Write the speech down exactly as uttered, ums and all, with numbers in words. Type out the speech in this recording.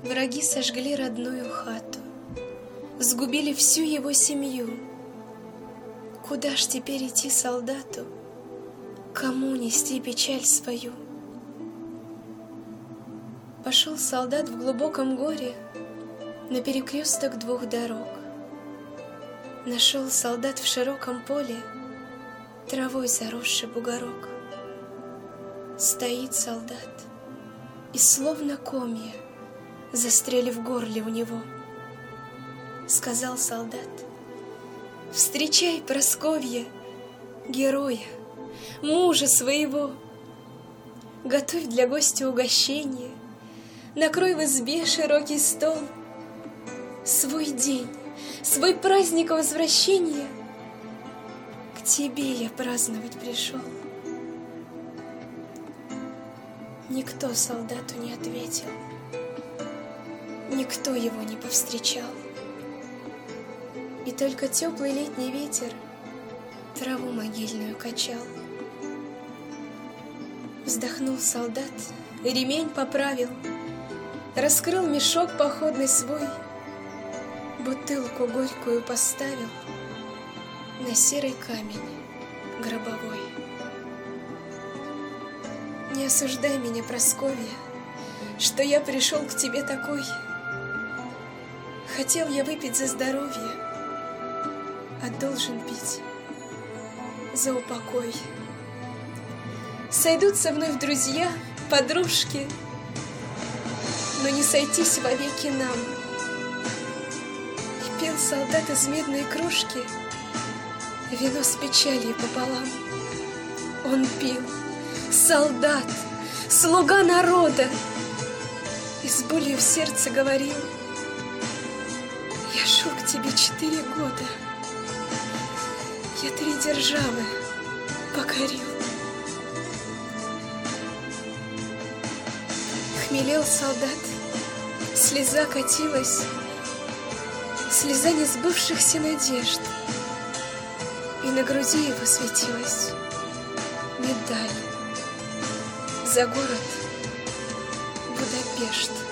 Враги сожгли родную хату, сгубили всю его семью. Куда ж теперь идти солдату? Кому нести печаль свою? Пошел солдат в глубоком горе на перекресток двух дорог. Нашел солдат в широком поле травой заросший бугорок. Стоит солдат, и словно комья застряли в горле у него. Сказал солдат: встречай, Прасковья, героя, мужа своего. Готовь для гостя угощение, накрой в избе широкий стол. Свой день, свой праздник возвращения к тебе я праздновать пришел. Никто солдату не ответил, никто его не повстречал. И только теплый летний ветер траву могильную качал. Вздохнул солдат, ремень поправил, раскрыл мешок походный свой, бутылку горькую поставил на серый камень гробовой. Не осуждай меня, Прасковья, что я пришел к тебе такой. Хотел я выпить за здоровье, а должен пить за упокой. Сойдутся вновь друзья, подружки, но не сойтись вовеки нам. И пил солдат из медной кружки вино с печалью пополам. Он пил, солдат, слуга народа, и с болью в сердце говорил: я шел к тебе четыре года, я три державы покорил. Хмелел солдат, слеза катилась, слеза несбывшихся надежд, и на груди его светилась медаль за город Будапешт.